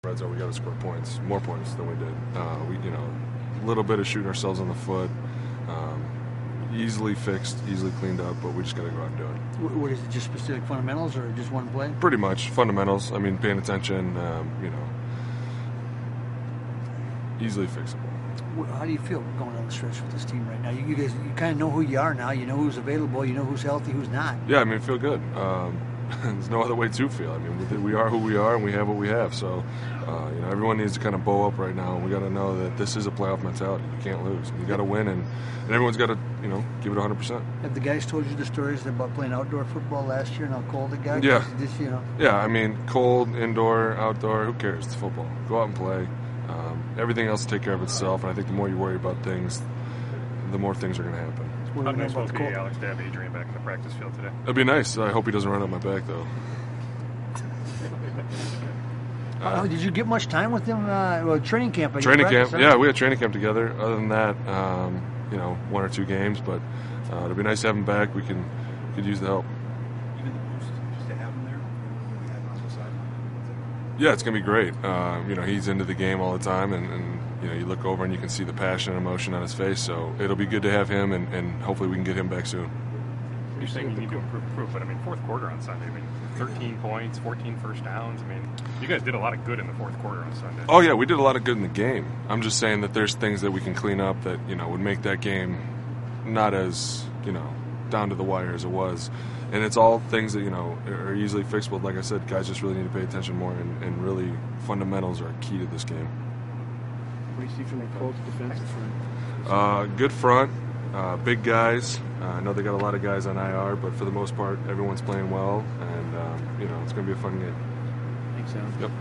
Red zone, we got to score points, more points than we did. A little bit of shooting ourselves on the foot. Easily fixed, easily cleaned up, but we just got to go out and do it. What is it, just specific fundamentals or just one play? Pretty much fundamentals. I mean, paying attention, easily fixable. How do you feel going on the stretch with this team right now? You guys, you kind of know who you are now. You know who's available. You know who's healthy, who's not. Yeah, I mean, I feel good. There's no other way to feel. I mean, we are who we are, and we have what we have. So, everyone needs to kind of bow up right now. We got to know that this is a playoff mentality. You can't lose. You got to win, and everyone's got to, give it 100%. Have the guys told you the stories about playing outdoor football last year and how cold it got? Yeah. Yeah, I mean, cold, indoor, outdoor, who cares? It's football. Go out and play. Everything else will take care of itself, and I think the more you worry about things, the more things are going to happen. How nice will it be, Alex, to have Adrian back in the practice field today? It'd be nice. I hope he doesn't run up my back, though. Did you get much time with him? Training camp. Training camp. Yeah, we had training camp together. Other than that, 1 or 2 games. But it'll be nice to have him back. We could use the help. Even the boost just to have him there, we have him on the sideline. Yeah, it's gonna be great. He's into the game all the time, and you look over and you can see the passion and emotion on his face. So it'll be good to have him, and hopefully we can get him back soon. You're saying you need to improve, but fourth quarter on Sunday, 13 points, 14 first downs. You guys did a lot of good in the fourth quarter on Sunday. Oh yeah, we did a lot of good in the game. I'm just saying that there's things that we can clean up that would make that game not as down to the wire as it was. And it's all things that are easily fixable. Like I said, guys just really need to pay attention more, and really fundamentals are key to this game. What do you see from the Colts defensive front? Good front, big guys. I know they got a lot of guys on IR, but for the most part, everyone's playing well, and it's going to be a fun game. Thanks, Alan. Yep.